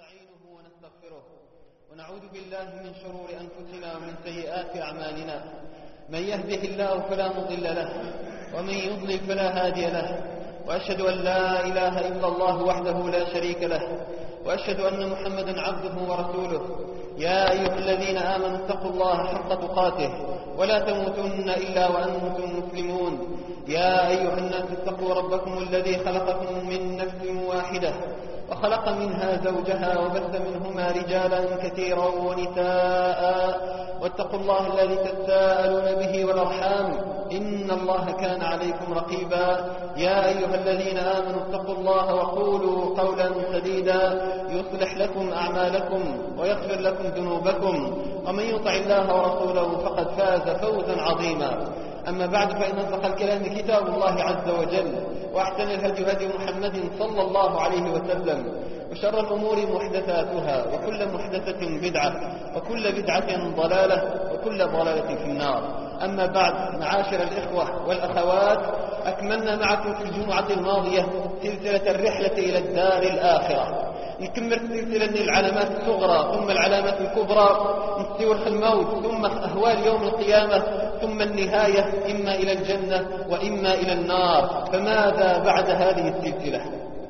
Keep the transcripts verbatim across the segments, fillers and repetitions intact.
ونستعينه ونستغفره ونعوذ بالله من شرور أنفسنا ومن سيئات أعمالنا. من يهده الله فلا مضل له ومن يضلل فلا هادي له، وأشهد أن لا إله إلا الله وحده لا شريك له، وأشهد أن محمدا عبده ورسوله. يا أيها الذين آمنوا اتقوا الله حق تقاته ولا تموتن إلا وأنتم مسلمون. يا أيها الناس اتقوا ربكم الذي خلقكم من نفس واحدة وخلق منها زوجها وبث منهما رجالا كثيرا ونساء، واتقوا الله الذي تساءلون به والأرحام إن الله كان عليكم رقيبا. يا أيها الذين آمنوا اتقوا الله وقولوا قولا سديدا يصلح لكم أعمالكم ويغفر لكم ذنوبكم، ومن يطع الله ورسوله فقد فاز فوزا عظيما. أما بعد، فإن أصدق الكلام كتاب الله عز وجل، وأحسن الهدي هدي محمد صلى الله عليه وسلم، وشر الأمور محدثاتها، وكل محدثة بدعة، وكل بدعة ضلالة، وكل ضلالة في النار. أما بعد، معاشر الإخوة والأخوات، أكملنا معكم في الجمعة الماضية سلسلة الرحلة إلى الدار الآخرة. نكمل سلسلة العلامات الصغرى ثم العلامات الكبرى، نستورخ الموت ثم أهوال يوم القيامة ثم النهاية، إما إلى الجنة وإما إلى النار. فماذا بعد هذه السلسلة؟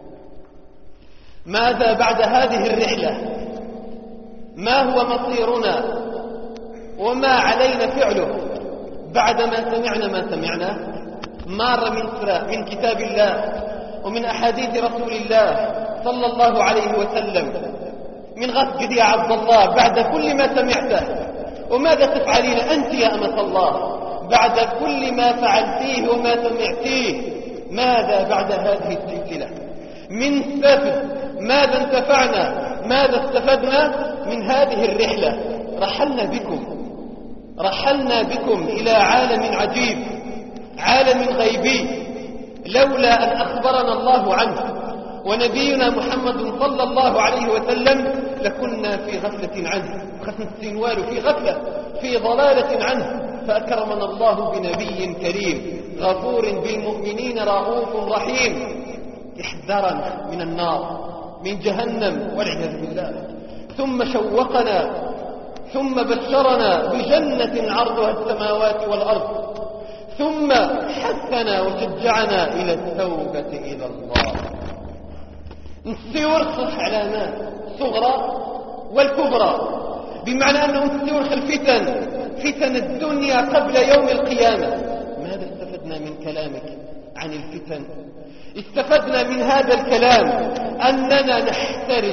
ماذا بعد هذه الرحلة؟ ما هو مصيرنا وما علينا فعله بعدما سمعنا ما سمعنا؟ مار من من كتاب الله ومن أحاديث رسول الله صلى الله عليه وسلم من غسجد يا عبد الله بعد كل ما سمعته. وماذا تفعلين أنت يا أمة الله بعد كل ما فعلتيه وما سمعتيه؟ ماذا بعد هذه السلسلة من استفد؟ ماذا انتفعنا؟ ماذا استفدنا من هذه الرحلة؟ رحلنا بكم رحلنا بكم إلى عالم عجيب، عالم غيبي لولا أن أخبرنا الله عنه ونبينا محمد صلى الله عليه وسلم لكنا في غفلة عنه، خفنا السنوال في غفلة، في ضلالة عنه. فأكرمنا الله بنبي كريم غفور بالمؤمنين رؤوف رحيم، يحذرنا من النار، من جهنم والعياذ بالله، ثم شوقنا ثم بشرنا بجنة عرضها السماوات والأرض، ثم حثنا وشجعنا إلى التوبة إلى الله. نستورخ علامات صغرى والكبرى، بمعنى أنه نستورخ الفتن، فتن الدنيا قبل يوم القيامة. ماذا استفدنا من كلامك عن الفتن؟ استفدنا من هذا الكلام أننا نحترز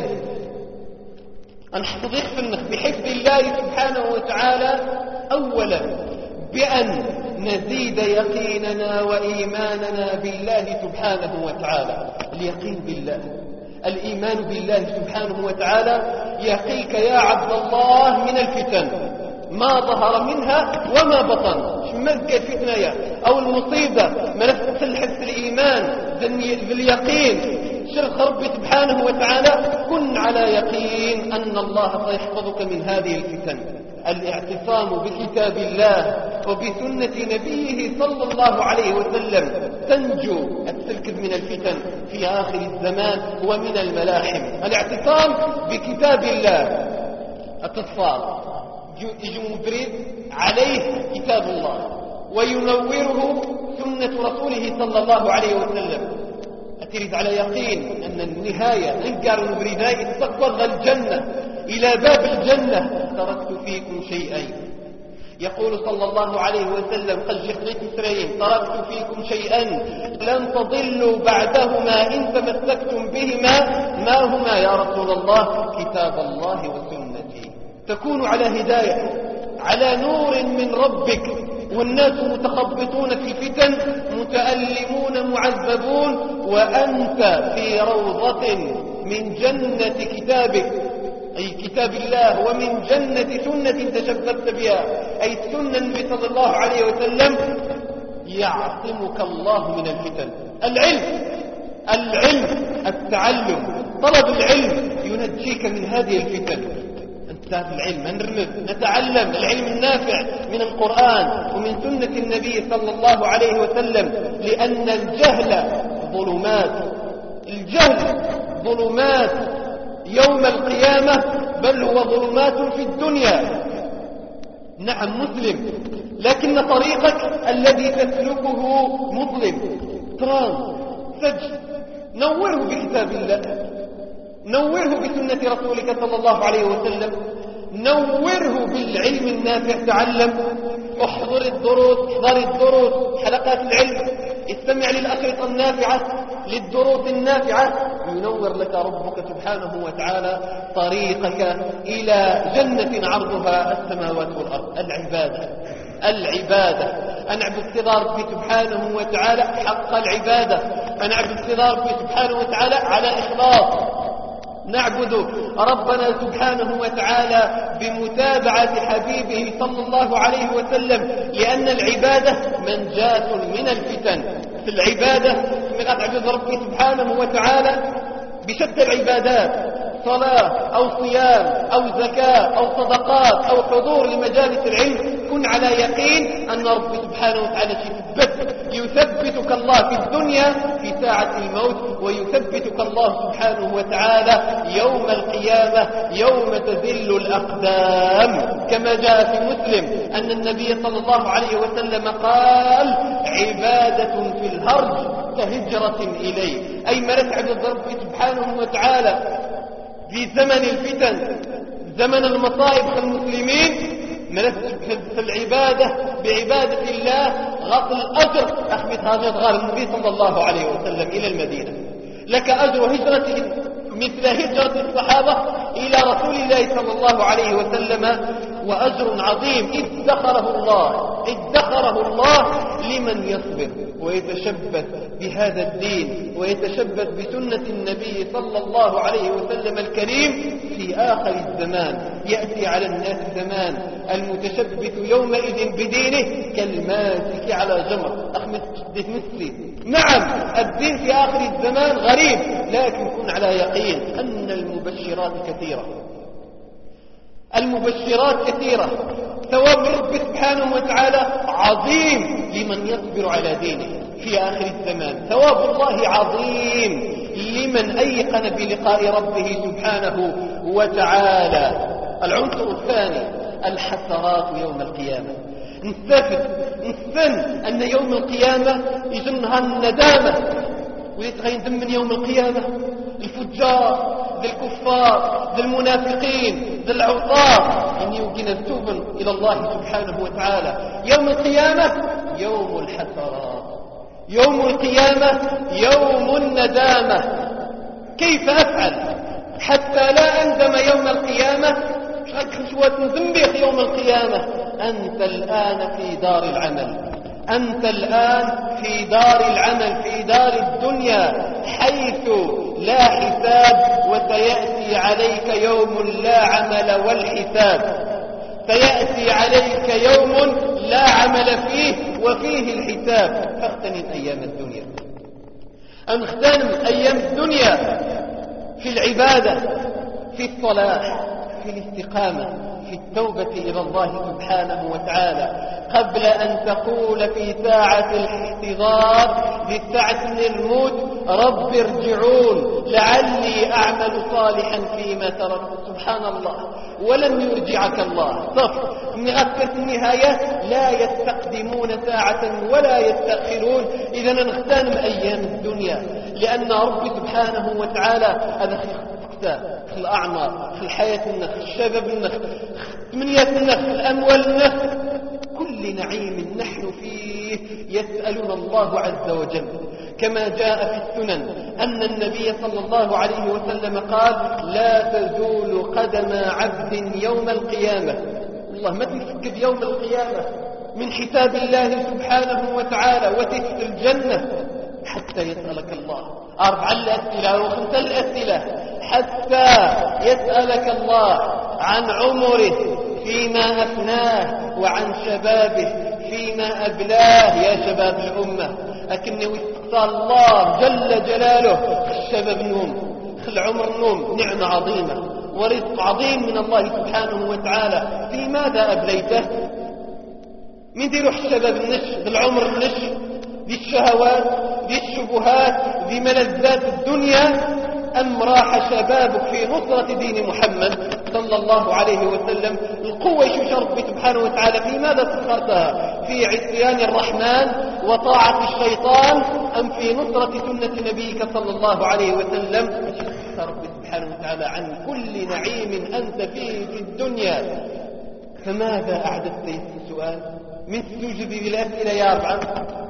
أن نحتضيق بحفظ الله سبحانه وتعالى، أولا بأن نزيد يقيننا وإيماننا بالله سبحانه وتعالى. اليقين بالله، الإيمان بالله سبحانه وتعالى يقيك يا عبد الله من الفتن ما ظهر منها وما بطن. شمزق الفتنة أو المصيبة ملفت الحس الإيمان باليقين شرخ ربي سبحانه وتعالى، كن على يقين أن الله سيحفظك من هذه الفتن. الاعتصام بكتاب الله وبسنة نبيه صلى الله عليه وسلم تنجو السلك من الفتن في آخر الزمان ومن الملاحم. الاعتصام بكتاب الله، التصفار يجي مبرد عليه كتاب الله وينوره سنة رسوله صلى الله عليه وسلم. أتريد على يقين أن النهاية ننقر نبرداء استقبض الجنة إلى باب الجنة. تركت فيكم شيئين، يقول صلى الله عليه وسلم قد جخلت سرين، تركت فيكم شيئا لن تضلوا بعدهما إن تمسكتم بهما. ما هما يا رسول الله؟ كتاب الله وسنتي. تكون على هداية، على نور من ربك، والناس متخبطون في الفتن، متألمون معذبون، وأنت في روضة من جنة كتابك أي كتاب الله، ومن جنة سنة تشبثت بها أي السنة النبي صلى الله عليه وسلم. يعصمك الله من الفتن. العلم العلم التعلم، طلب العلم ينجيك من هذه الفتن. نتعلم العلم، نرمد، نتعلم العلم النافع من القرآن ومن سنة النبي صلى الله عليه وسلم، لأن الجهل ظلمات، الجهل ظلمات يوم القيامة، بل هو ظلمات في الدنيا. نعم مسلم، لكن طريقك الذي تسلكه مظلم. تران سجد، نوره بكتاب الله، نوره بسنة رسولك صلى الله عليه وسلم، نوره بالعلم النافع. تعلم، احضر الدروس، احضر الدروس، حلقات العلم، استمع للأشرطة النافعة، للدروس النافعة، ينور لك ربك سبحانه وتعالى طريقك إلى جنة عرضها السماوات والأرض. العبادة، العبادة أن اعبد ربي سبحانه وتعالى حق العبادة، أن اعبد ربي سبحانه وتعالى على إخلاص. نعبد ربنا سبحانه وتعالى بمتابعة حبيبه صلى الله عليه وسلم، لأن العبادة منجاة من الفتن. في العبادة من أعبد ربي سبحانه وتعالى بشتى العبادات، صلاة أو صيام أو زكاة أو صدقات أو حضور لمجالس العلم، كن على يقين أن رب سبحانه وتعالى يثبت يثبتك الله في الدنيا في ساعة الموت، ويثبتك الله سبحانه وتعالى يوم القيامة يوم تذل الأقدام، كما جاء في مسلم أن النبي صلى الله عليه وسلم قال: عبادة في الهرج كهجرة إليه، أي ما تعبد ربي سبحانه وتعالى في زمن الفتن، زمن المصائب كالمسلمين، في العبادة بعبادة الله غط الأجر. أخبث هاجر غار النبي صلى الله عليه وسلم إلى المدينة، لك أجر هجرة مثل هجرة الصحابة إلى رسول الله صلى الله عليه وسلم، وأجر عظيم ادخره الله ادخره الله لمن يصبر ويتشبث بهذا الدين ويتشبث بسنة النبي صلى الله عليه وسلم الكريم في آخر الزمان. يأتي على الناس زمان المتشبث يومئذ بدينه كالماسك على جمر. أخمس مثلي، نعم الدين في آخر الزمان غريب، لكن كن على يقين أن المبشرات كثيرة، المبشرات كثيرة. ثواب رب سبحانه وتعالى عظيم لمن يصبر على دينه في آخر الزمان، ثواب الله عظيم لمن أيقن بلقاء ربه سبحانه وتعالى. العنصر الثاني الحسرات يوم القيامة. نستفد نستن أن يوم القيامة يجنها الندامة، ويتغين من يوم القيامة الفجار ذي الكفار ذي المنافقين ذي العصاة إن يوقن التوبا إلى الله سبحانه وتعالى. يوم القيامة يوم الحسرات، يوم القيامة يوم الندامة. كيف أفعل حتى لا أندم يوم القيامة؟ شوات ذنبيخ يوم القيامة. أنت الآن في دار العمل، أنت الآن في دار العمل، في دار الدنيا حيث لا حساب، وسيأتي عليك يوم لا عمل والحساب. سيأتي عليك يوم لا عمل فيه وفيه الحساب. فاغتنم أيام الدنيا، اغتنم أيام الدنيا في العبادة، في الصلاح، في الاستقامة، في التوبة إلى الله سبحانه وتعالى، قبل أن تقول في ساعة الاحتضار لساعة الموت: رب ارجعون لعلي أعمل صالحا فيما تركت. سبحان الله، ولن يرجعك الله. صف مغفر النهاية، لا يستقدمون ساعة ولا يستأخرون. إذا نغتنم أيام الدنيا، لأن رب سبحانه وتعالى هذا في الأعمار، في الحياة النخ، الشباب النخ، ثمانيات النخ، الأموال النخ، كل نعيم نحن فيه يسألنا الله عز وجل. كما جاء في السنن أن النبي صلى الله عليه وسلم قال: لا تزول قدم عبد يوم القيامة، الله ما تنفك يوم القيامة من حساب الله سبحانه وتعالى وتدخل الجنة حتى يسألك الله أربع الأسئلة وخمس الأسئلة، حتى يسألك الله عن عمره فيما أفناه، وعن شبابه فيما أبلاه. يا شباب الأمة، أكني واستقصى الله جل جلاله الشباب نوم، العمر نوم، نعمة عظيمة ورزق عظيم من الله سبحانه وتعالى. في ماذا أبليته؟ من دي روح الشباب النش، بالعمر النش، بالشهوات، بالشبهات، بملذات الدنيا. أم راح شبابك في نصرة دين محمد صلى الله عليه وسلم؟ القوة يشوش ربي سبحانه وتعالى في ماذا سخرتها؟ في عصيان الرحمن وطاعة الشيطان أم في نصرة سنة نبيك صلى الله عليه وسلم؟ ربي سبحانه وتعالى عن كل نعيم أنت فيه في الدنيا. فماذا أعددت السؤال؟ من تجب بالأسئلة يا أربعة.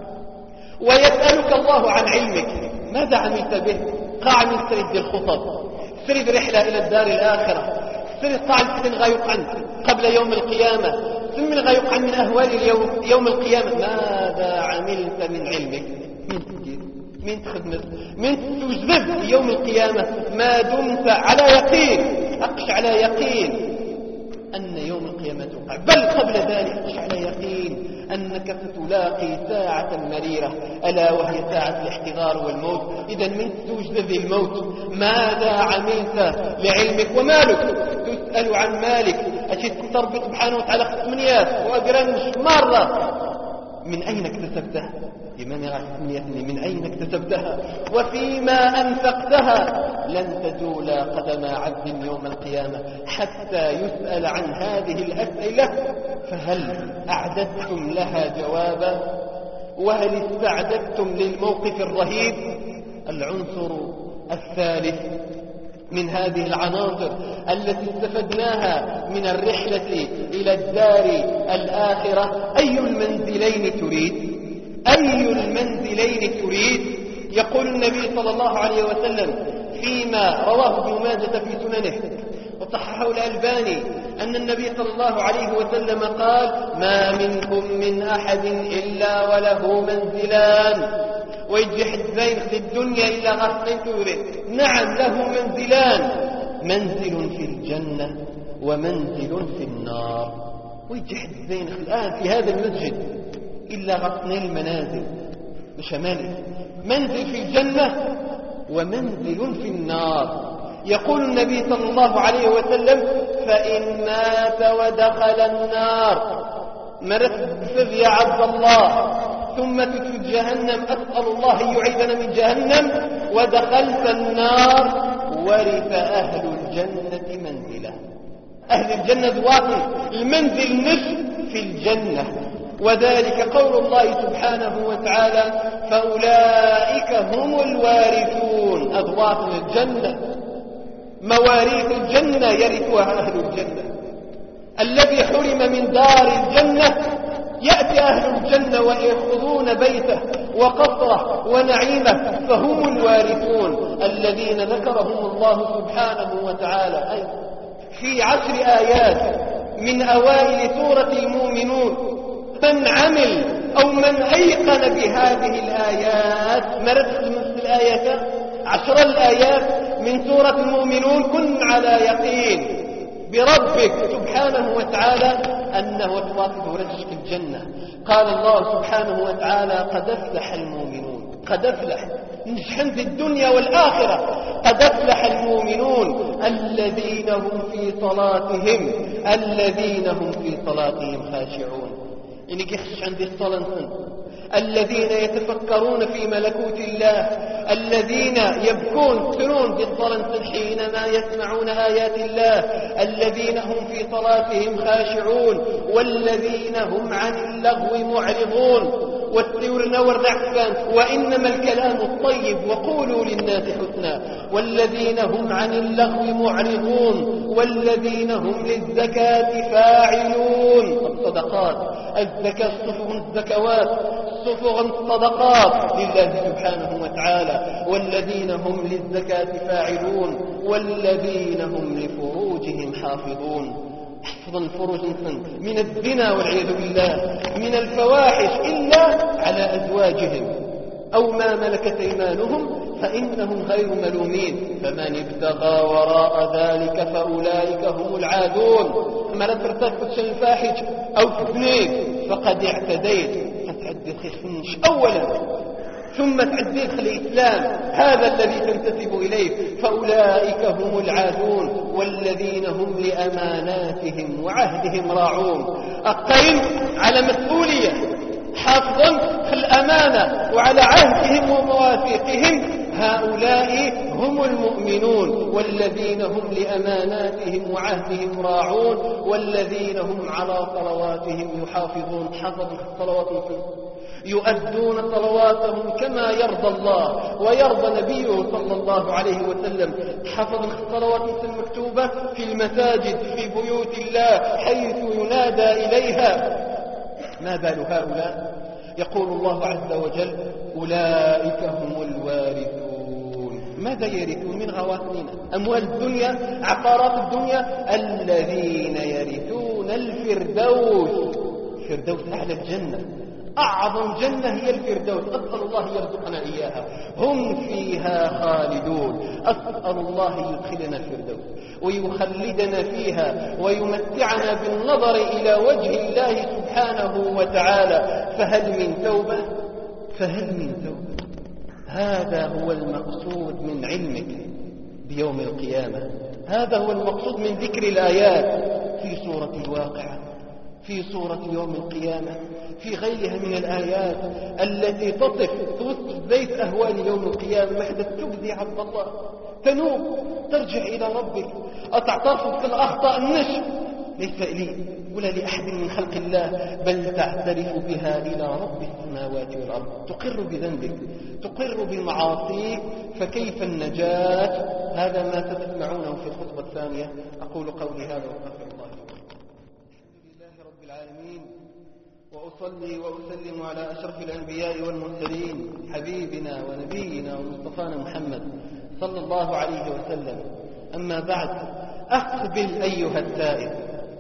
ويسألك الله عن علمك، ماذا عملت به؟ قاع من سرد الخطب، سرد رحلة إلى الدار الآخرة، سرد قاع الفتن غيق عنك قبل يوم القيامة، ثم غيق عن من أهوال اليوم يوم القيامة. ماذا عملت من علمك؟ من تجد؟ من تخدمت؟ من تجذب يوم القيامة ما دمت على يقين، أقش على يقين أن يوم القيامة توقع، بل قبل ذلك أقش على يقين أنك ستلاقي ساعة مريرة ألا وهي ساعة الاحتضار والموت. إذا من توجد الموت ماذا عملت لعلمك؟ ومالك؟ تسأل عن مالك. أشد تربط سبحانه وتعالى ختمنيات وأقرنش مرة. من أين اكتسبته؟ لمن يرى ختمنياتني من أين اكتسبتها؟ وفيما أنفقتها؟ لن تزول قدم عبد يوم القيامة حتى يسأل عن هذه الأسئلة. فهل أعددتم لها جوابا؟ وهل استعددتم للموقف الرهيب؟ العنصر الثالث من هذه العناصر التي استفدناها من الرحلة إلى الدار الآخرة، أي المنزلين تريد؟ أي المنزلين تريد؟ يقول النبي صلى الله عليه وسلم فيما رواه ابن ماجه في سننه وصححه الألباني أن النبي صلى الله عليه وسلم قال: ما منكم من أحد إلا وله منزلان. ويجي حزين في الدنيا إلا غصين توري. نعم له منزلان، منزل في الجنة ومنزل في النار. ويجي حزين الآن في هذا المسجد إلا غصنين المنازل بشماله، منزل في الجنة ومنزل في النار. يقول النبي صلى الله عليه وسلم: فإن مات ودخل النار، مرت بفذ يا عبد الله، ثم تدخل جهنم، أسأل الله أن يعيذنا من جهنم، ودخلت النار، ورث أهل الجنة منزله. أهل الجنة ذواتي المنزل نصف في الجنة، وذلك قول الله سبحانه وتعالى: فأولئك هم الوارثون. أذواق الجنة، مواريث الجنة يرثها أهل الجنة. الذي حرم من دار الجنة يأتي أهل الجنة ويأخذون بيته وقصره ونعيمه، فهم الوارثون الذين ذكرهم الله سبحانه وتعالى أي في عشر آيات من أوائل سورة المؤمنون. من عمل أو من أيقن بهذه الآيات، مرت خمس الآيات عشر الآيات من سورة المؤمنون، كن على يقين بربك سبحانه وتعالى أنه توافد رزقك الجنة. قال الله سبحانه وتعالى: قد أفلح المؤمنون. قد أفلح نجحن في الدنيا والآخرة. قد أفلح المؤمنون الذين هم في صلاتهم الذين هم في صلاتهم خاشعون. إني كيخش عندي الصلاة، الذين يتفكرون في ملكوت الله، الذين يبكون سرون بالصلاة حينما يسمعون آيات الله، الذين هم في صلاتهم خاشعون، والذين هم عن اللغو معرضون. والسورنا والرعفان: وإنما الكلام الطيب وقولوا للناس حسنا. والذين هم عن اللغو معرضون، والذين هم للزكاة فاعلون. الصدقات، الزكاة، صفغ الزكوات، صفغ الصدقات لله سبحانه وتعالى. والذين هم للزكاة فاعلون، والذين هم لفروجهم حافظون. حفظ الفروج من الزنا والعياذ بالله، من الفواحش، إلا على أزواجهم أو ما ملكت أيمانهم فإنهم غير ملومين. فمن ابتغى وراء ذلك فأولئك هم العادون. ما لا ترتكب شيء فاحش أو تثنين فقد اعتديت. فتعدي خشنش أولا، ثم تعديت الإسلام، هذا الذي تنتسب إليه. فأولئك هم العادون، والذين هم لأماناتهم وعهدهم راعون. أقيم على مسؤولية، حافظا في الأمانة وعلى عهدهم ومواثيقهم. هؤلاء هم المؤمنون والذين هم لأماناتهم وعهدهم راعون والذين هم على صلواتهم يحافظون. حفظوا الصلوات الخمس، يؤدون صلواتهم كما يرضى الله ويرضى نبيه صلى الله عليه وسلم. حفظ الصلوات المكتوبة في المساجد في بيوت الله حيث ينادى إليها. ما بال هؤلاء؟ يقول الله عز وجل أولئك هم الوارثون. ماذا يرثون؟ من غواصننا، أموال الدنيا، عقارات الدنيا. الذين يرثون الفردوس. الفردوس أعلى الجنة، أعظم جنة هي الفردوس، أسأل الله يرزقنا إياها. هم فيها خالدون. أسأل الله يدخلنا الفردوس ويخلدنا فيها ويمتعنا بالنظر إلى وجه الله سبحانه وتعالى. فهل من توبة؟ فهل من توبة؟ هذا هو المقصود من علمك بيوم القيامة. هذا هو المقصود من ذكر الآيات في سورة الواقعة، في سورة يوم القيامة، في غيرها من الآيات التي تصف توصف زيت أهوال يوم القيامة. محدث تبدي عبد الله، تنوب، ترجع إلى ربك، أتعترف بالأخطاء النشر ليس لي ولا لأحد من خلق الله، بل تعترف بها إلى رب السماوات والأرض. تقر بذنبك، تقر بمعاصيك، فكيف النجاة؟ هذا ما ستسمعونه في الخطبة الثانية. أقول قولي هذا وأستغفر الله. العالمين، وأصلي وأسلم على أشرف الأنبياء والمرسلين حبيبنا ونبينا ومصطفانا محمد صلى الله عليه وسلم. أما بعد، أقبل أيها التائب،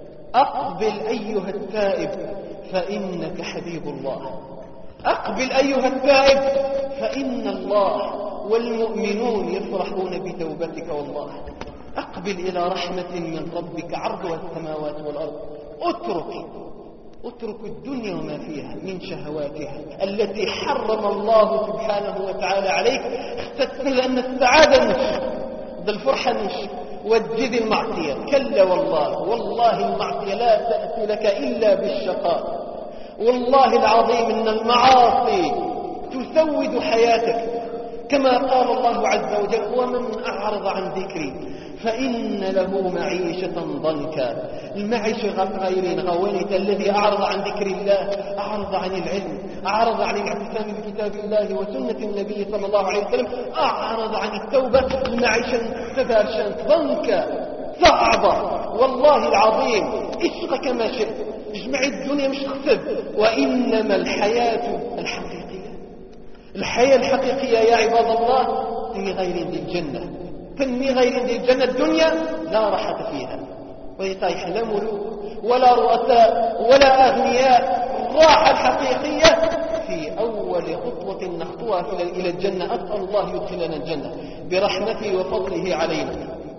أقبل أيها التائب فإنك حبيب الله. أقبل أيها التائب فإن الله والمؤمنون يفرحون بتوبتك والله. أقبل إلى رحمة من ربك عرضها السماوات والأرض. اترك اترك الدنيا وما فيها من شهواتها التي حرم الله سبحانه وتعالى عليك. استثنى أن السعادة نش ذا الفرحة نش وتجد المعصية. كلا والله، والله المعصية لا تأتي لك إلا بالشقاء. والله العظيم إن المعاصي تسود حياتك، كما قال الله عز وجل ومن أعرض عن ذكري فإن له معيشة ضنكا. المعيشة غير غوانية. الذي أعرض عن ذكر الله أعرض عن العلم، أعرض عن الاعتصام بكتاب الله وسنة النبي صلى الله عليه وسلم، أعرض عن التوبة. المعيشة تدارشان ضنكا صعبة. والله العظيم اشق كما شئت، اجمع الدنيا مش تخسب. وإنما الحياة الحقيقية، الحياة الحقيقية يا عباد الله هي غير ذي الجنة. تنمي غير ذي الجنة. الدنيا لا راحة فيها، ويطيح لا ملوك ولا رؤساء ولا أغنياء. الراحة الحقيقية في أول خطوة نخطوها إلى الجنة. أسأل الله يدخلنا الجنة برحمته وفضله علينا.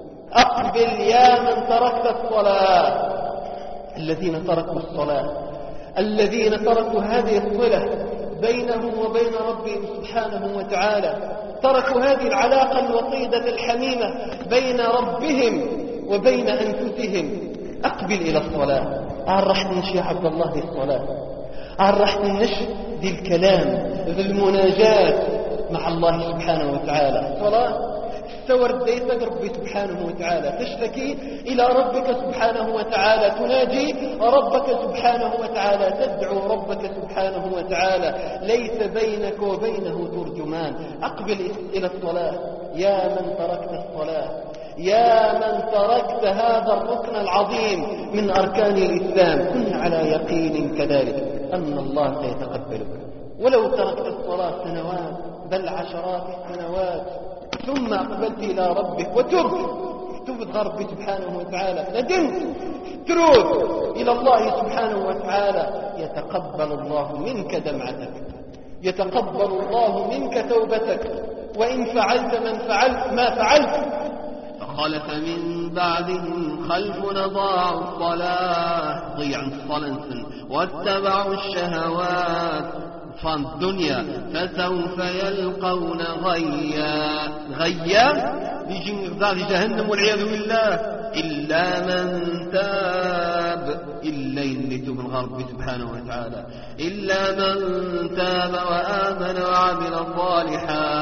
أقبل يا من تركت الصلاة. الذين تركوا الصلاة، الذين تركوا هذه الصلة بينهم وبين ربهم سبحانه وتعالى، تركوا هذه العلاقة الوطيدة الحميمة بين ربهم وبين أنفسهم. أقبل إلى الصلاة. عرحت نش يا عبد الله ذي الصلاة، عرحت النش ذي الكلام ذي المناجاة مع الله سبحانه وتعالى. الصلاة استورد بيتك ربي سبحانه وتعالى، تشتكي إلى ربك سبحانه وتعالى، تناجي ربك سبحانه وتعالى، تدعو ربك سبحانه وتعالى، ليس بينك وبينه ترجمان. أقبل إلى الصلاة يا من تركت الصلاة، يا من تركت هذا الركن العظيم من أركان الإسلام. كن على يقين كذلك أن الله سيتقبلك. ولو تركت الصلاة سنوات بل عشرات السنوات ثم أقبلت إلى ربك وتبت تبت ربي سبحانه وتعالى، ندمت ترود إلى الله سبحانه وتعالى، يتقبل الله منك دمعتك، يتقبل الله منك توبتك. وإن فعلت من فعلت ما فعلت فخلف من بعدهم خلف أضاعوا الصلاة، ضيعوا الصلاة واتبعوا الشهوات فان الدنيا فسوف يلقون غيا. غيا يجي مقدار جهنم والعياذ بالله. إلا من تاب إلا اللي تب الغرب سبحانه وتعالى إلا من تاب وآمن وعمل صالحا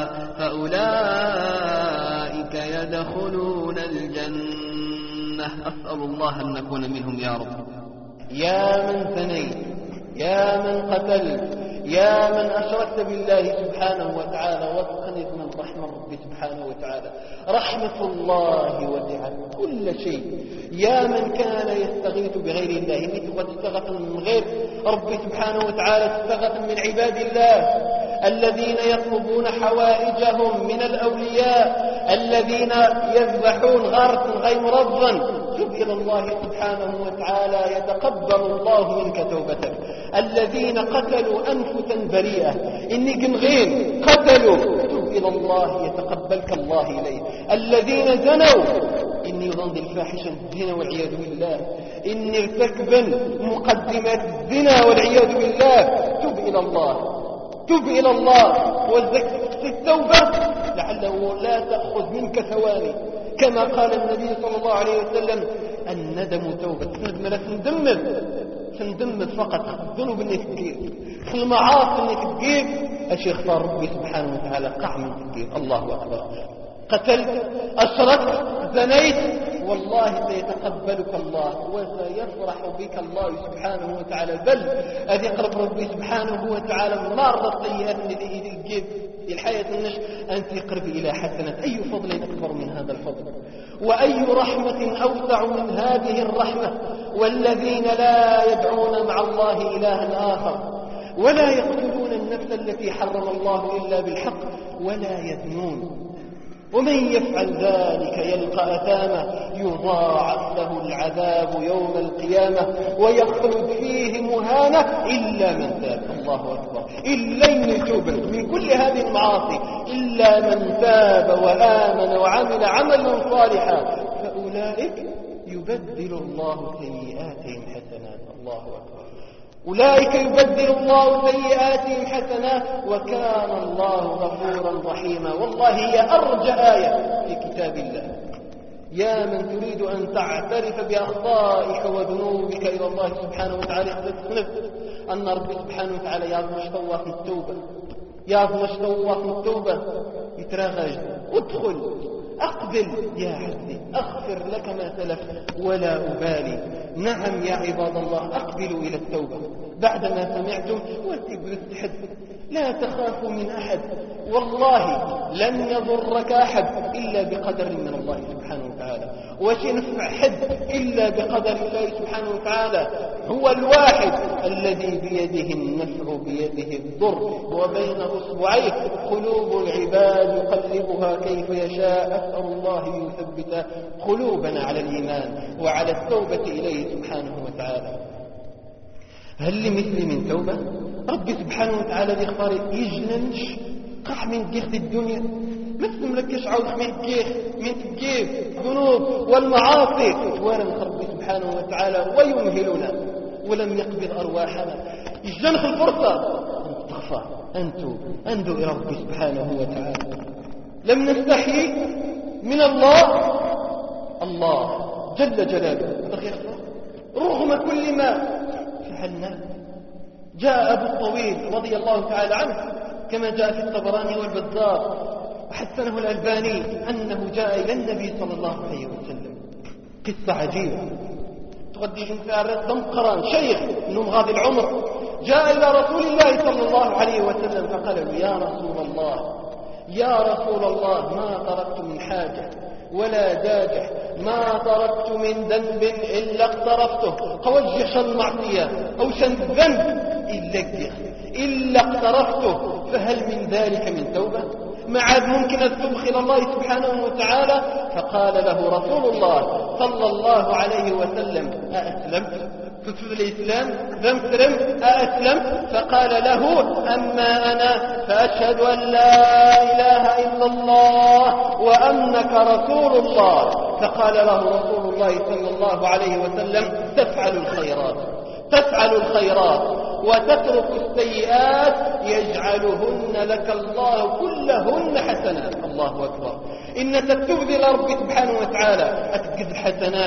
فأولئك يدخلون الجنة. أسأل الله أن نكون منهم يا رب. يا من ثنيت، يا من قتلت، يا من أشركت بالله سبحانه وتعالى واتقنت من رحمة ربي سبحانه وتعالى. رحمة الله وسعت كل شيء. يا من كان يستغيث بغير الله، إنك قد استغث من غير ربي سبحانه وتعالى، استغث من عباد الله الذين يطلبون حوائجهم من الأولياء الذين يذبحون غرسا غير رضا. تب إلى الله سبحانه وتعالى يتقبل الله منك توبتك. الذين قتلوا أنفسا بريئة إنك مغين قتلوا، تب إلى الله يتقبلك الله إليه. الذين زنوا إني يظن الفاحشة الزنا والعياذ بالله، إني ارتكبا مقدمات الزنا والعياذ بالله، تب إلى الله، تب إلى الله وزكت التوبة لعله لا تأخذ منك ثواني، كما قال النبي صلى الله عليه وسلم الندم توبة. تندم لا تندمد، تندمد فقط الذنوب اللي تجيب، في المعاصي اللي تجيب اش يختار ربي سبحانه وتعالى قع من تجيب. الله أكبر. قتلت، أشركت، زنيت، والله سيتقبلك الله وسيفرح بك الله سبحانه وتعالى. بل أذي قرب ربي سبحانه وتعالى مرة الطيئات التي تجيب في الحياة النش أنت قرب إلى حسنة. أي فضل أكبر من هذا الفضل، وأي رحمة أوسع من هذه الرحمة. والذين لا يدعون مع الله إلها آخر ولا يقتلون النفس التي حرم الله إلا بالحق ولا يزنون ومن يفعل ذلك يلقى أثاما يضاعف له العذاب يوم القيامة ويخلد فيه مهانة إلا من تاب. الله أكبر. إلا من يتوب من كل هذه المعاصي إلا من تاب وآمن وعمل عملا صالحا فأولئك يبدل الله سيئاتهم حسنات. الله أكبر. أولئك يبدل الله سيئاتهم حسنات وكان الله غفورا رحيما. والله هي أرجى آية في كتاب الله. يا من تريد أن تعترف بأخطائك وذنوبك إلى الله سبحانه وتعالى تسلف أن ربي سبحانه وتعالى يعظم اشتوى في التوبة، يعظم اشتوى في التوبة. يترغج ادخل أقبل يا عبدي أغفر لك ما سلف ولا أبالي. نعم يا عباد الله أقبلوا إلى التوبة بعدما سمعتم واتقوا التحد. لا تخافوا من أحد، والله لن يضرك أحد إلا بقدر من الله سبحانه وتعالى، وش ينفع حد إلا بقدر الله سبحانه وتعالى. هو الواحد الذي بيده النفع بيده الضر وبين أصبعيه قلوب العباد يقلبها كيف يشاء. أسأل الله أن يثبت قلوبنا على الإيمان وعلى التوبة إليه سبحانه وتعالى. هل لمثل من توبة؟ ربي سبحانه وتعالى يختار يجننش قح من جهة الدنيا ما تملكش عوض من جهة من تجيب ذنوب والمعاصي وانا من ربي سبحانه وتعالى ويمهلنا ولم يقبل أرواحنا. يجنخ الفرصة أن تخفى أنتو أندو إلى ربي سبحانه وتعالى. لم نستحي من الله الله جل جلاله رغم كل ما فعلنا. جاء أبو الطويل رضي الله تعالى عنه كما جاء في الطبراني والبزار وحسنه الألباني أنه جاء إلى النبي صلى الله عليه وسلم. قصة عجيبة تغديش مثال دمقران شيخ من غاضي العمر جاء إلى رسول الله صلى الله عليه وسلم فقال له يا رسول الله يا رسول الله ما تركت من حاجة ولا داجح، ما تركت من ذنب إلا اقترفته. قوجه شن معصية أو شن ذنب إلا اقترف إلا اقترفته، فهل من ذلك من توبة؟ ما عاد ممكن أن تدخل الله سبحانه وتعالى. فقال له رسول الله صلى الله عليه وسلم أأسلمت؟ كتب الإسلام ذنب ترم أأسلمت؟ فقال له أما أنا فأشهد أن لا إله إلا الله وأنك رسول الله. فقال له رسول الله صلى الله عليه وسلم تفعل الخيرات تفعل الخيرات وتترك السيئات يجعلهن لك الله كلهن حسنات. الله أكبر. إن تتوب إلى ربي سبحانه وتعالى أتجد الحسنات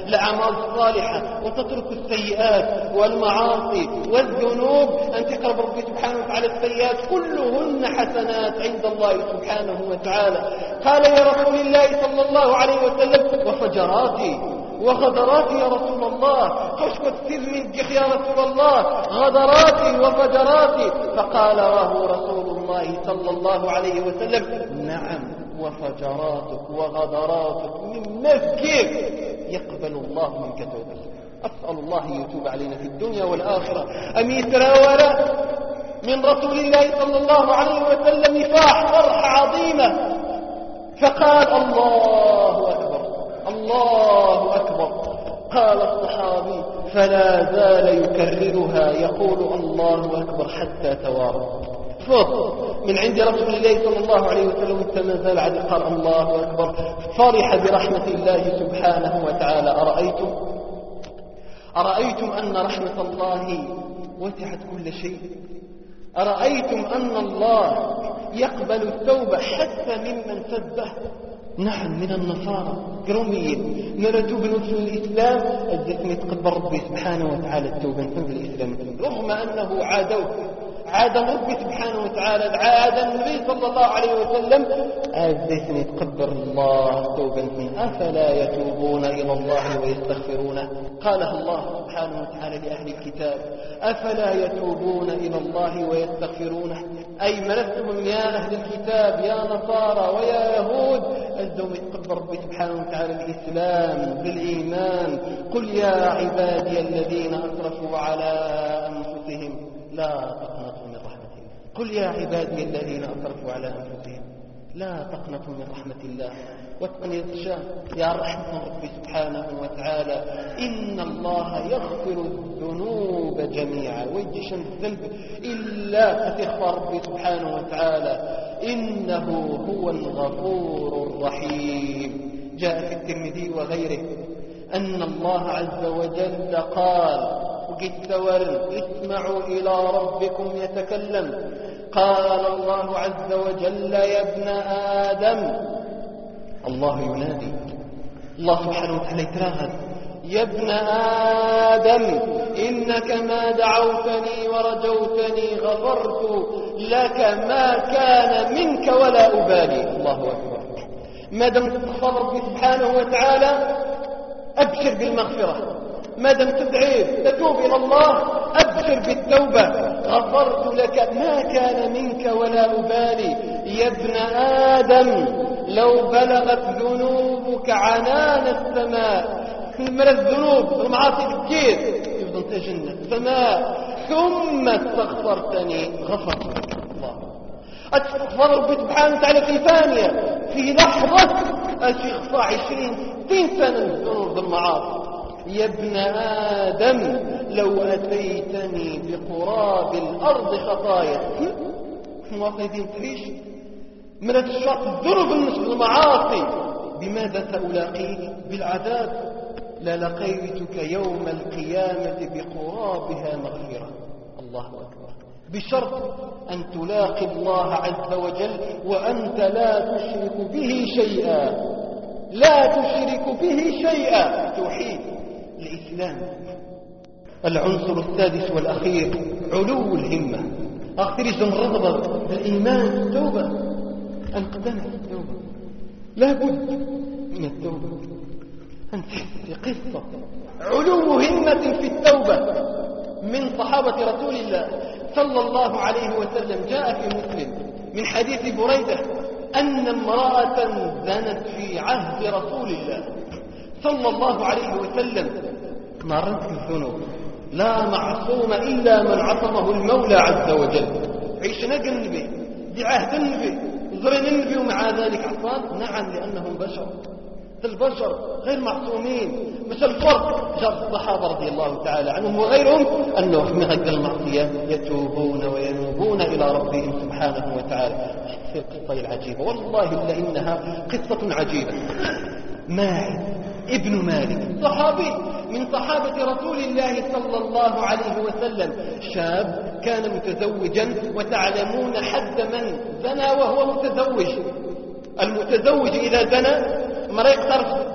الأعمال الصالحة وتترك السيئات والمعاصي والذنوب، أن تقرب ربي سبحانه وتعالى السيئات كلهن حسنات عند الله سبحانه وتعالى. قال يا رسول الله صلى الله عليه وسلم وفجراتي وغدراتي يا رسول الله، خش كثير من جيخ يا رسول الله، غدراتي وفجراتي. فقال له رسول الله صلى الله عليه وسلم نعم وفجراتك وغدراتك من كيف يقبل الله منك توبتك. أسأل الله يتوب علينا في الدنيا والآخرة. أمي تراول من رسول الله صلى الله عليه وسلم نفاح فرحة عظيمة، فقال الله أكبر الله أكبر. قال الصحابي فلا زال يكررها يقول الله أكبر حتى توارى. فضل من عند رسول الله صلى الله عليه وسلم كما زال عدد قال الله أكبر. فرح برحمة الله سبحانه وتعالى. أرأيتم أرأيتم أن رحمة الله وسعت كل شيء؟ أرأيتم أن الله يقبل التوبة حتى ممن سبه؟ نعم من النصارى كروميين نرجو بنصف الإسلام الجسم يتقبل ربي سبحانه وتعالى التوبة في الإسلام، رغم أنه عادوه عاد ربي سبحانه وتعالى عاد النبي صلى الله عليه وسلم الجسم يتقبل الله توبة. أفلا يتوبون إلى الله ويستغفرونه؟ قالها الله سبحانه وتعالى لأهل الكتاب أفلا يتوبون إلى الله ويستغفرونه، أي ملكتم يا أهل الكتاب يا نصارى ويا يهود الزوم يتقبل ربي سبحانه وتعالى الإسلام بالإيمان. قل يا عبادي الذين أسرفوا على أنفسهم لا تقنطوا من رحمة الله. قل يا عبادي الذين أسرفوا على أنفسهم لا تقنطوا من رحمة الله واتقن يتشاء يا رحمة ربي سبحانه وتعالى. إن الله يغفر الذنوب جميعا ويجيش الذنب إلا أتغفر ربي سبحانه وتعالى إنه هو الغفور الرحيم. جاء في الترمذي وغيره أن الله عز وجل قال وقد ثور اسمعوا إلى ربكم يتكلم. قال الله عز وجل يا ابن آدم، الله ينادي الله سبحانه وتعالى يتراغب يا ابن آدم إنك ما دعوتني ورجوتني غفرت لك ما كان منك ولا أبالي. الله أكبر. ما دمت تغفر ربي سبحانه وتعالى أبشر بالمغفرة، ما دام تدعي تتوب إلى الله أبشر بالتوبة. غفرت لك ما كان منك ولا أبالي. يا ابن آدم لو بلغت ذنوبك عنان السماء، من الذنوب المعاصي كثير يفضل تجنة السماء ثم استغفرتني غفرت لك. الله أتغفر ربي سبحانه وتعالى في ثانية في لحظة أشيخ عشرين ستين سنة من الذنوب والمعاصي. يا ابن آدم لو أتيتني بقراب الأرض خطايا مواقعين تعيش من الشرط الذنوب المعاصي بماذا سألاقيك؟ بالعذاب. للقيتك يوم القيامة بقرابها مغفرة. الله أكبر. بشرط أن تلاقي الله عز وجل وأنت لا تشرك به شيئا، لا تشرك به شيئا. توحيد الإسلام. العنصر السادس والأخير علو الهمة. أخرج الرغبة بالإيمان التوبة، أن تقتنع التوبة، لا بد من التوبة. أنت في قصة علو همة في التوبة من صحابة رسول الله صلى الله عليه وسلم. جاء في مسلم من حديث بريدة أن امرأة زنت في عهد رسول الله صلى الله عليه وسلم. مرت الذنوب، لا معصوم إلا من عصمه المولى عز وجل. عيشنا النبي دي عهد النبي زرين النبي ومع ذلك عصان. نعم لأنهم بشر، البشر غير معصومين. مش الفرق جاء الصحابة رضي الله تعالى عنهم وغيرهم أنه في مغد المعصية يتوبون وينوبون إلى ربهم سبحانه وتعالى. في القصة العجيبة والله إلا إنها قصة عجيبة. ماعز ابن مالك صحابي من صحابة رسول الله صلى الله عليه وسلم، شاب كان متزوجا، وتعلمون حد من زنى وهو متزوج. المتزوج إذا زنى مرة يقترف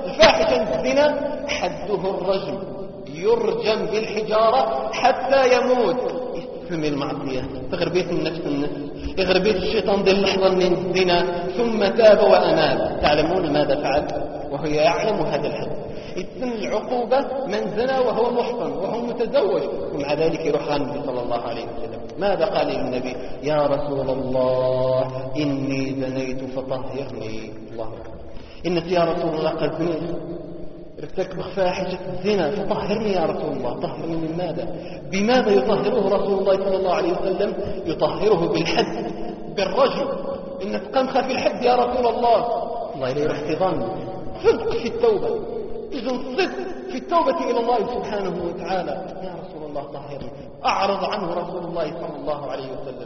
الفاحشة الزنا حده الرجم، يرجم بالحجارة حتى يموت. يستسلم المعصية، تغربيت النفس النفس، يغربيت الشيطان دي اللحظة من الزنا، ثم تاب وأناب. تعلمون ماذا فعل وهو يعلم هذا الحد؟ يتم العقوبة من زنا وهو محصن وهو متزوج، ومع ذلك يروح عن النبي صلى الله عليه وسلم. ماذا قال للنبي؟ يا رسول الله إني زنيت فطهرني. الله أكبر. إنك يا رسول الله قد زنيت، ارتكب فاحشة الزنا فطهرني يا رسول الله. طهرني من ماذا؟ بماذا يطهره رسول الله صلى الله عليه وسلم؟ يطهره بالحد، بالرجل. إن تقنخ في الحد يا رسول الله. الله إليه احتضان، صدق في التوبة، إذن صدق في التوبة إلى الله سبحانه وتعالى. يا رسول الله طهرني. أعرض عنه رسول الله صلى الله عليه وسلم،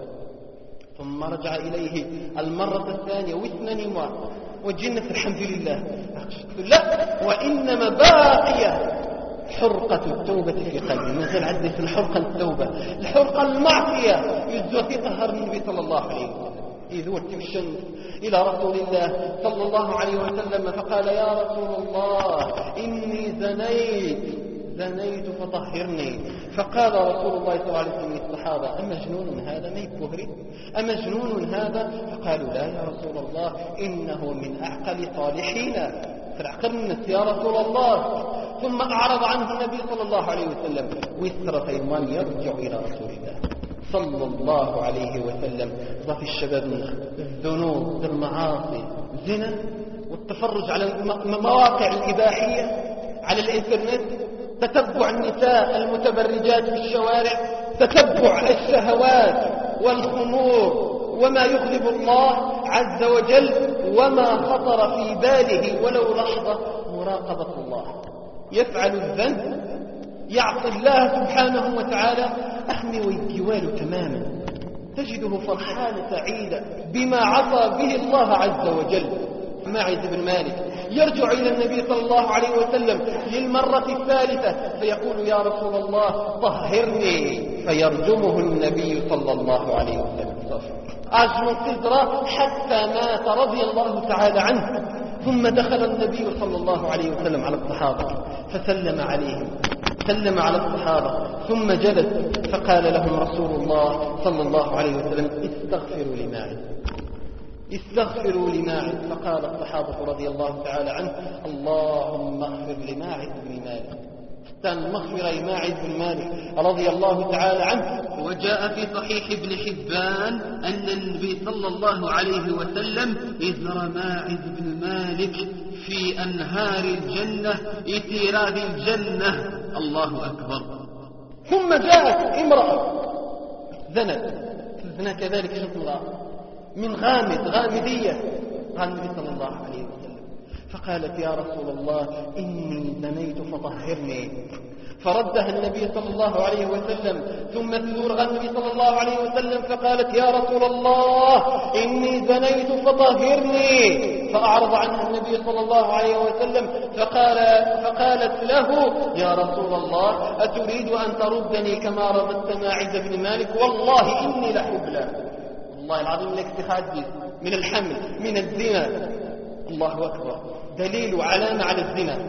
ثم رجع إليه المرة الثانية واثنين مرات وجنة الحمد لله. لا، وإنما باقية حرقة التوبة في قلبي. نزل عدي في الحرقة التوبة، الحرقة المعصية يجزو في طهر النبي صلى الله عليه وسلم. إذ ورت الشمس إلى رسول الله صلى الله عليه وسلم فقال يا رسول الله إني زنيت زنيت فطهرني. فقال رسول الله صلى الله عليه وسلم للصحابة أمجنون هذا؟ ما يكفهري؟ أمجنون هذا؟ فقالوا لا يا رسول الله إنه من أعقل صالحين، فالعقل الناس يا رسول الله. ثم أعرض عنه النبي صلى الله عليه وسلم ويسر أيمان يرجع إلى رسول الله صلى الله عليه وسلم. ضاف الشباب من الذنوب، المعاصي، الزنا، والتفرج على المواقع الإباحية على الإنترنت، تتبع النساء المتبرجات في الشوارع، تتبع الشهوات والخمور وما يغضب الله عز وجل، وما خطر في باله ولو لحظة مراقبة الله. يفعل الذنب، يعصي الله سبحانه وتعالى، أحمي ويجواله تماما، تجده فرحان سعيدا بما عصى به الله عز وجل. ماعز بن مالك يرجع إلى النبي صلى الله عليه وسلم للمرة الثالثة فيقول يا رسول الله طهرني، فيرجمه النبي صلى الله عليه وسلم أجم الصدر حتى مات رضي الله تعالى عنه. ثم دخل النبي صلى الله عليه وسلم على الصحابة فسلم عليهم، سلم على الصحابة ثم جلس، فقال لهم رسول الله صلى الله عليه وسلم استغفروا لماعز، استغفروا لماعز. فقال الصحابة رضي الله تعالى عنه اللهم اغفر لماعز بن مالك، استن مغفر لماعز بن مالك رضي الله تعالى عنه. وجاء في صحيح ابن حبان أن النبي صلى الله عليه وسلم إذ ماعز بن مالك في أنهار الجنة إتيراد الجنة. الله أكبر. ثم جاءت امرأة زنت، الزنا كذلك شرط امرأة من غامد، غامدية، قال النبي صلى الله عليه وسلم فقالت يا رسول الله إني زنيت فطهرني، فردها النبي صلى الله عليه وسلم. ثم تزور النبي صلى الله عليه وسلم فقالت يا رسول الله إني زنيت فطهرني، فأعرض عنها النبي صلى الله عليه وسلم فقال فقالت له يا رسول الله أتريد أن تردني كما رددت ماعز بن مالك؟ والله إني لحبلى، والله العظيم لك تخدي من الحمل من الزنا. الله أكبر، دليل وعلامة على الزنا.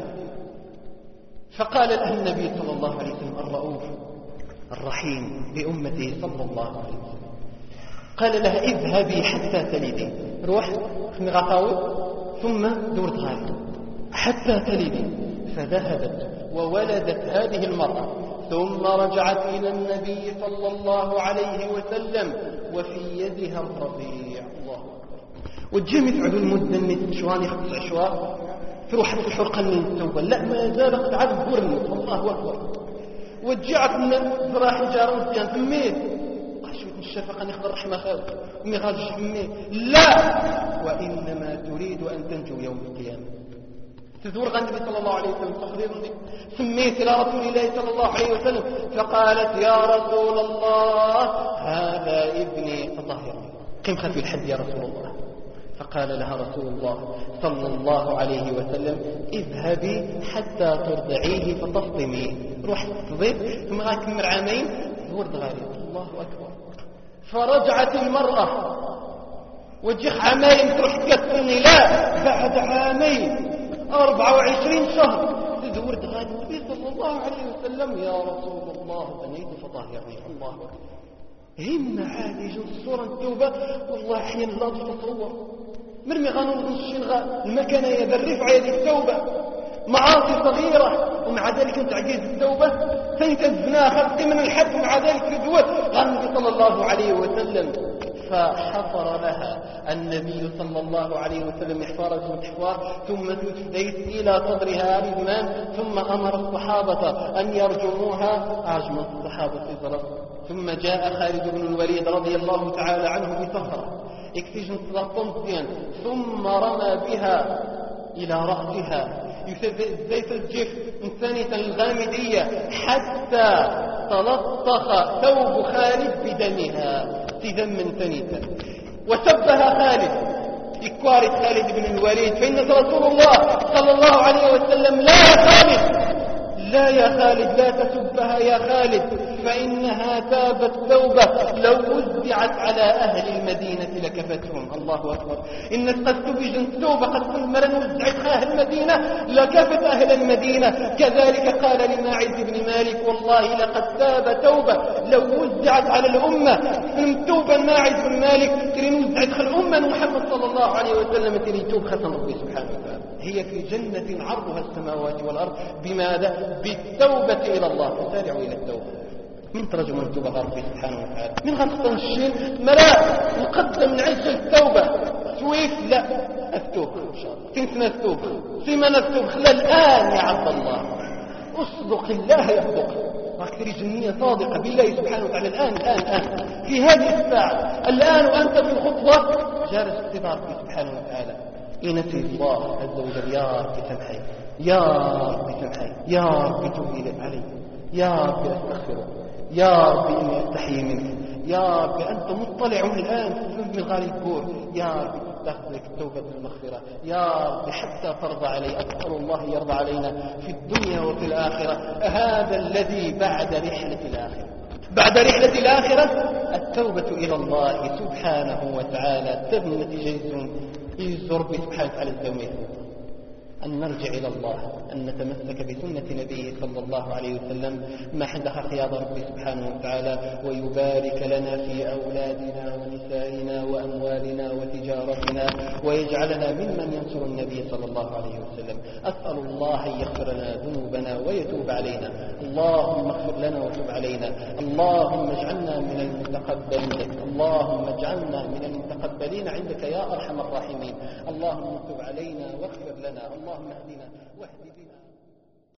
فقال له النبي صلى الله عليه وسلم الرؤوف الرحيم بأمته صلى الله عليه وسلم، قال لها اذهبي حتى تلدي، روح خمي غطاوي ثم دورت غالي حتى تلدي. فذهبت وولدت هذه المرأة، ثم رجعت إلى النبي صلى الله عليه وسلم وفي يدها الرضيع. الله أكبر. وتجمت على المدة من شوان يخطس عشواء في روحة الحرقة من التوبة، لا ما زالت تعب برني. الله أكبر. وتجعت من زراح الجارون كان تميت شوية من الشفقة ناخذ الرحمة خاوة ومي غادش تميت، لا، وإنما تريد أن تنجو يوم القيامة. تزور النبي صلى الله عليه وسلم تقريبا سميت إلى رسول الله صلى الله عليه وسلم فقالت يا رسول الله هذا ابني فطهرني، كم خفي الحد يا رسول الله؟ فقال لها رسول الله صلى الله عليه وسلم اذهبي حتى ترضعيه فتصدميه، روح تضيب ثم غاكمر عامين ورد غالي. الله أكبر. فرجعت المرأة وجيخ عامين تروح تكتني، لا، بعد عامين أربعة وعشرين شهر تدور دغال النبي صلى الله عليه وسلم يا رسول الله أنيت فطهرني. الله أكبر. هم عادي جن الصورة التوبة والله أحيانا لا تتصور مرمي غانون الشنغة المكانة يدرف عيد التوبة معاصي صغيرة ومع ذلك انت عجيز التوبة سنت الزنا خذت من الحد ومع ذلك في الدول. قال النبي صلى الله عليه وسلم فحفر لها النبي صلى الله عليه وسلم محفارة محفار ثم تسديت إلى صدرها رجمان ثم أمر الصحابة أن يرجموها. أعجم الصحابة صدرا. ثم جاء خالد بن الوليد رضي الله تعالى عنه بصهرة اكتجن صدرتين ثم رمى بها إلى رأسها زيت الجف ثانية الغامدية حتى تلطخ ثوب خالد بدمها في دم ثانية. وسبها خالد إكوارة خالد بن الوليد فإن رسول الله صلى الله عليه وسلم لا يا خالد لا يا خالد لا تسبها يا خالد فإنها تابت توبة لو وزعت على أهل المدينة لكفتهم. الله أكبر. إن قد تبجن توبة قد كل مرة وزعت أهل المدينة لكفت أهل المدينة. كذلك قال لماعز بن مالك والله لقد تاب توبة لو وزعت على الأمة. من توبة ماعز بن مالك ترين وزعت خل أمة محمد صلى الله عليه وسلم ترين توب ختم ربي سبحانه وتعالى. هي في جنة عرضها السماوات والأرض. بماذا؟ بالتوبة إلى الله. فسارعوا إلى التوبة. من ترجم التوبة ربي سبحانه وتعالى؟ من غنخطن الشيء ملا نقدم من عجل التوبة سويف لا التوبة إن شاء الله تنسنا التوبة سيمنا التوبة خلال الآن يا عبد الله أصدق الله يصدق. أكثر جنية صادقة بالله سبحانه وتعالى الآن الآن الآن في هذه الساعة الآن وأنت في الخطبة جالس اقتضاء ربي سبحانه وتعالى. إنتي الله عز وجل يا رب سمحي يا رب سمحي يا رب توبي علي يا رب أستغفرك يا رب إني أستحي منك يا رب أنت مطلع الآن في الذنب الغالي بور يا رب تستغفرك التوبة المغفرة يا رب حتى ترضى علي. أسأل الله يرضى علينا في الدنيا وفي الآخرة. هذا الذي بعد رحلة الآخرة بعد رحلة الآخرة التوبة إلى الله سبحانه وتعالى تبني نتيجة يزور ربي سبحانه وتعالى الدومين أن نرجع إلى الله أن نتمسك بسنة نبيه صلى الله عليه وسلم ما حدخ خياض ربي سبحانه وتعالى ويبارك لنا في أولادنا ونسائنا وأموالنا وتجارتنا ويجعلنا ممن ينصر النبي صلى الله عليه وسلم. أسأل الله أن يغفر لنا ذنوبنا ويتوب علينا. اللهم اغفر لنا وتب علينا. اللهم اجعلنا من المتقبلين. اللهم اجعلنا من المتقبلين عندك يا أرحم الراحمين. اللهم تب علينا واغفر لنا. اللهم اهدنا واهد بنا